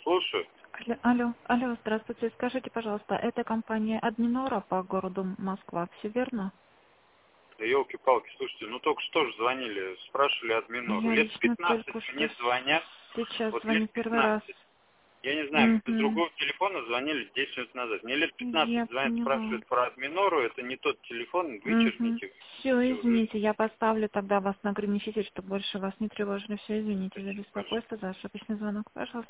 Слушаю. Алло, здравствуйте. Скажите, пожалуйста, это компания Админора по городу Москва, все верно? Да елки-палки, слушайте, ну только что же звонили, спрашивали админору. Я Лет лично 15 только что мне звонят, сейчас вот лет звоню первый раз. 15. Я не знаю, с Угу. другого телефона звонили 10 минут назад. Мне лет 15 Я звонят, поняла. спрашивают про админору, это не тот телефон, Угу. вычеркните Все, уже. извините, я поставлю тогда вас на ограничитель, чтобы больше вас не тревожили. Все, извините за Спасибо большое. беспокойство, за ошибочный звонок. Пожалуйста.